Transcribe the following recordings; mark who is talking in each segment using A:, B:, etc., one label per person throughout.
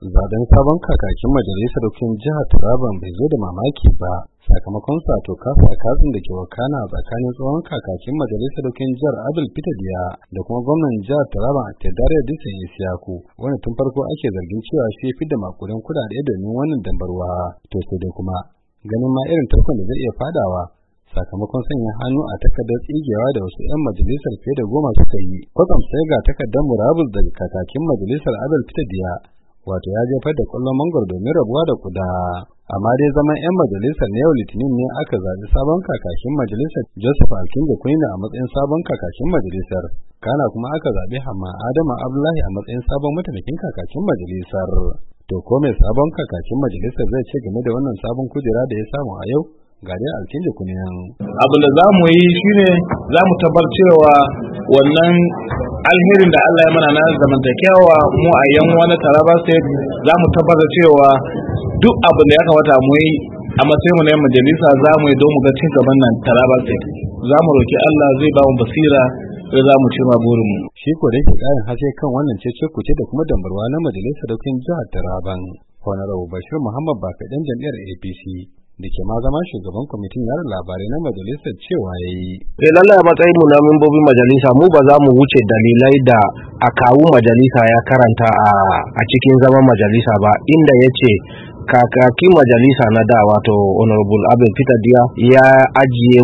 A: Zaben sabon kakakin majalisar dokokin jihar Taraban bai zo da mamaki ba sakamakon sato kasa kazin da ke wakana a tsakanin tsohon kakakin majalisar dokokin jihar Abdul Peter Diya da kuma gwamnan jihar Taraban Tedare Disan Isiyaku, wanda tun farko ake zargin cewa shi fi da makudan kudade domin wannan dambarwa. To sai dai kuma ganin ma irin tarkon da zai iya fadawa sakamakon sanya hannu a takardar tsigewa da wasu 'yan majalisar fiye da 10 suka yi, kwatsam sai ga takardar murabus daga kakakin majalisar Abdul Peter Diya, wato ya jefar da kwallon mangwaro domin rabuwa da kuda. Amma dai zaman 'yan majalisar na yau Litinin ne aka zaɓi sabon kakakin majalisar Joseph Alkinga Kuyina a matsayin sabon kakakin majalisar, kana kuma aka zaɓi Hamma Adama Abdullahi a matsayin sabon mataimakin kakakin majalisar. To ko mai sabon kakakin majalisar zai ce game da wannan sabon kujera da ya samu a yau? Ga dai Alkinga Kuyina.
B: Abin da za mu yi shine za mu tabbatar cewa wannan alherin da Allah ya mana na zamantakewa mu a yan wani Taraba State, za mu tabbatar cewa duk abin da ya kamata mu yi a matsayin mu na majalisa za mu yi don mu ga cin gaban nan Taraba State. Za mu roki Allah zai ba mu basira sai za mu cimma burin mu.
A: Shi ko da yake karin haske kan wannan cece-kuce da kuma dambarwa na majalisar dokokin jihar Taraban, Honorable Bashir Muhammad Bakaɗan jam'iyyar APC da ke ma zama shugaban kwamitin yada labarai na majalisar cewa ya yi.
C: Lallai a matsayin mu na membobin majalisa mu ba za mu wuce dalilai da a kawu majalisa ya karanta a cikin zaman majalisa ba, inda ya ce kakakin majalisa na da wato Honorable Abdul Peter Diya ya ajiye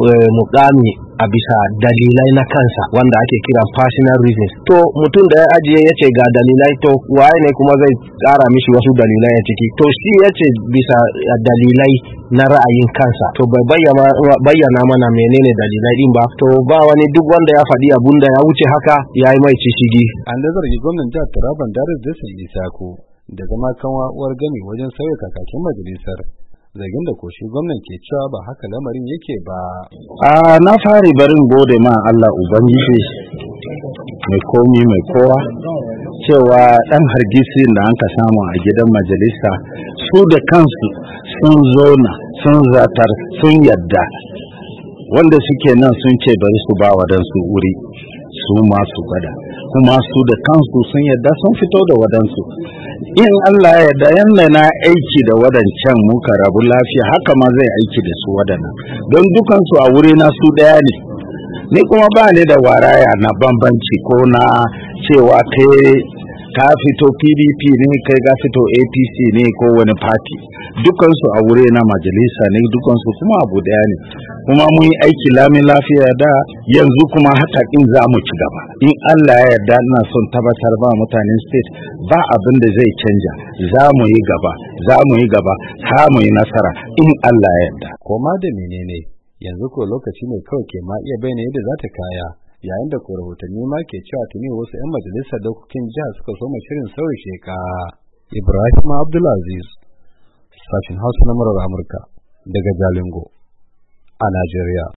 C: mukami a bisa dalilai na kansa wanda ake kira personal reasons. To mutum da ya ajiye ya ce ga dalilai, to waye ne kuma zai tsara mishi wasu dalilai a ciki? To shi ya ce bisa dalilai na ra'ayin kansa, to bai bayyana mana menene dalilai din ba. To ba wani, duk wanda ya faɗi abun da ya wuce haka ya yi mai cishigi.
A: An da zargi gwamnan jihar Taraban Dare Disan Isiyaku da zama kanwa uwar gami wajen sauya kakakin majalisar, zargin da koshi gwamnan ke cewa ba haka lamarin yake ba.
C: Na fari barin gode ma Allah Ubangiji mai komi mai kowa cewa dan hargitsin da an ka samu a gidan majalisa su da kansu sun zauna sun zatar sun yadda, wanda suke nan sun ce bari su ba wadansu wuri su masu gwada, kuma su da kansu sun yadda sun fito da wadansu. In Allah ya yarda yanda na aiki da wadancan muka rabu lafiya, haka ma zai aiki da su wadannan, don dukansu a wuri na su daya ne. Ni kuma ba ni da waraya na bambanci ko na cewa kai ka fito PDP ne, kai ka fito APC ne ko wani party. Dukansu a wuri na majalisa ne, dukansu kuma abu daya ne, kuma mun yi aiki lamin lafiya da, yanzu kuma haka in za mu ci gaba. In Allah ya yarda, ina son tabbatar ba mutanen state ba abin da zai canja, za mu yi gaba, za mu yi gaba, ha mu yi nasara in Allah ya yarda.
A: Koma da menene yanzu ko lokaci ne kawai ke ma iya bayyana yadda za ta kaya, yayin da ko rahotanni ma ke cewa tuni wasu 'yan majalisar dokokin jihar suka soma shirin sauya sheka. Ibrahim Abdulaziz, sashen Hausa na murar Amurka daga Jalingo a Najeriya.